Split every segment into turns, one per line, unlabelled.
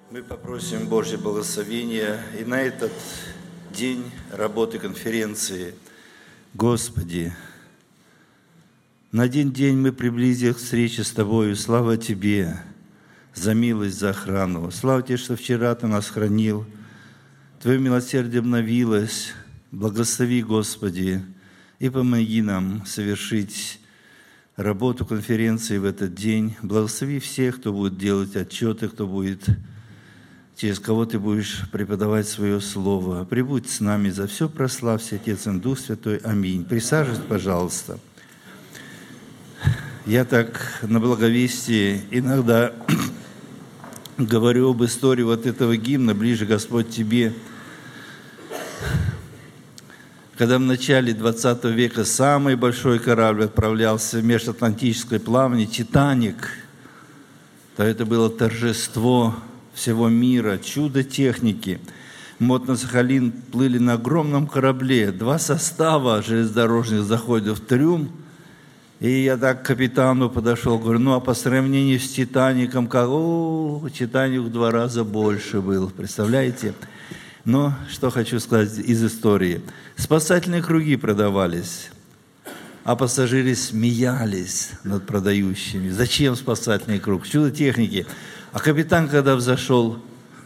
Мы попросим Божье благословения и на этот день работы конференции. Господи, на один день мы приблизились к встрече с Тобою. Слава Тебе за милость, за охрану. Слава Тебе, что вчера Ты нас хранил. Твое милосердие обновилось. Благослови, Господи, и помоги нам совершить работу конференции в этот день. Благослови всех, кто будет делать отчеты, кто будет, через кого Ты будешь преподавать свое слово. Прибудь с нами, за все прославься, Отец и Дух Святой. Аминь. Присаживайтесь, пожалуйста. Я так на благовестии иногда говорю об истории вот этого гимна «Ближе, Господь, Тебе». Когда в начале 20 века самый большой корабль отправлялся в межатлантическое плавание, «Титаник», то это было торжество всего мира, чудо техники. Мы вот на Сахалин плыли на огромном корабле, 2 состава железнодорожных заходят в трюм, и я так к капитану подошел, говорю, а по сравнению с «Титаником», «Титаник» в 2 раза больше был, представляете? Но что хочу сказать из истории. Спасательные круги продавались, а пассажиры смеялись над продающими. Зачем спасательный круг? Чудо техники. А капитан, когда взошел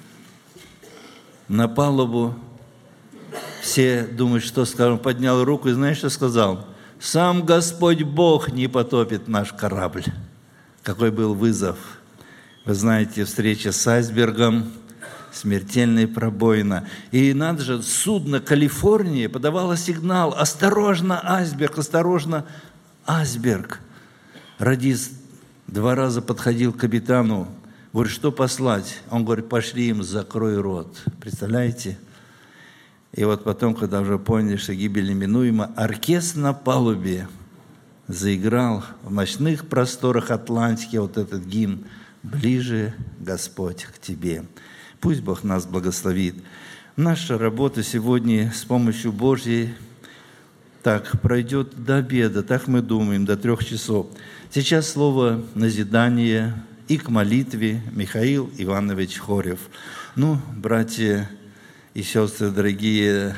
на палубу, все думают, что скажем, поднял руку и знаешь, что сказал? «Сам Господь Бог не потопит наш корабль». Какой был вызов. Вы знаете, встреча с айсбергом, смертельная пробоина. И надо же, судно «Калифорния» подавало сигнал: «Осторожно, айсберг, осторожно, айсберг». Радист 2 раза подходил к капитану, говорит, что послать? Он говорит, пошли им, закрой рот. Представляете? И вот потом, когда уже поняли, что гибель неминуема, оркестр на палубе заиграл в ночных просторах Атлантики вот этот гимн «Ближе, Господь, к Тебе». Пусть Бог нас благословит. Наша работа сегодня с помощью Божьей так пройдет до обеда, так мы думаем, до 3 часов. Сейчас слово назидание и к молитве Михаил Иванович Хорев. Братья и сестры дорогие,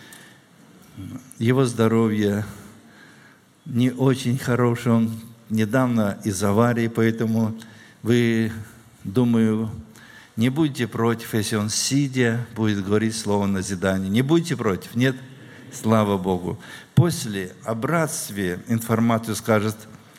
его здоровье не очень хорошее, он недавно из аварии, поэтому вы, думаю, не будьте против, если он, сидя, будет говорить слово назидания. Не будьте против? Нет? Слава Богу. После о братстве информацию скажет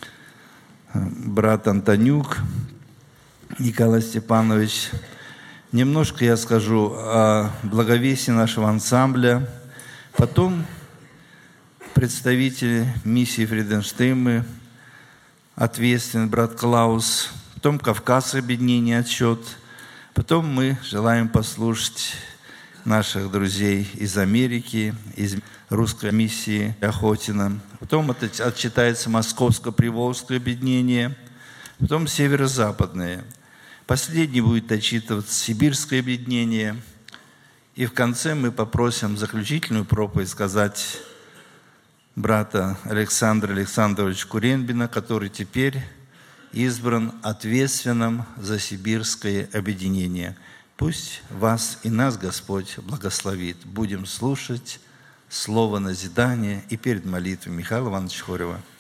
брат Антонюк Николай Степанович. Немножко я скажу о благовестии нашего ансамбля. Потом представители миссии Фриденштейма, ответственный брат Клаус. Потом Кавказское объединение, отчет. Потом мы желаем послушать наших друзей из Америки, из русской миссии Охотина. Потом отчитается Московское Приволжское объединение. Потом северо-западное. Последний будет отчитываться Сибирское объединение. И в конце мы попросим заключительную проповедь сказать брата Александра Александровича Куренбина, который теперь избран ответственным за Сибирское объединение. Пусть вас и нас Господь благословит. Будем слушать слово назидания и перед молитвой Михаила Ивановича Хорева.